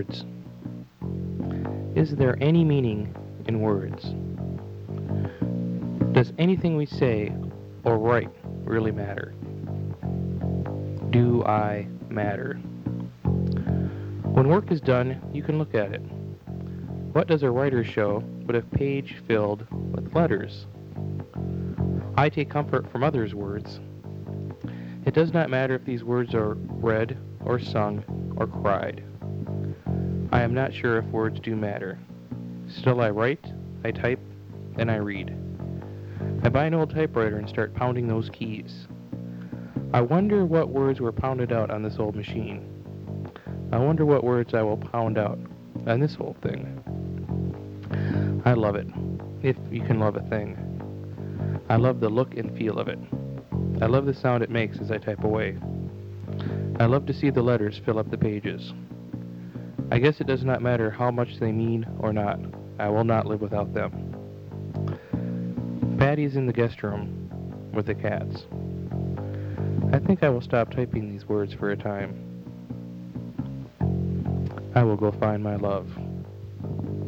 words. Is there any meaning in words? Does anything we say or write really matter? Do I matter? When work is done, you can look at it. What does a writer show but a page filled with letters? I take comfort from others' words. It does not matter if these words are read or sung or cried. I am not sure if words do matter. Still I write, I type, and I read. I buy an old typewriter and start pounding those keys. I wonder what words were pounded out on this old machine. I wonder what words I will pound out on this whole thing. I love it, if you can love a thing. I love the look and feel of it. I love the sound it makes as I type away. I love to see the letters fill up the pages. I guess it does not matter how much they mean or not. I will not live without them. Patty's in the guest room with the cats. I think I will stop typing these words for a time. I will go find my love.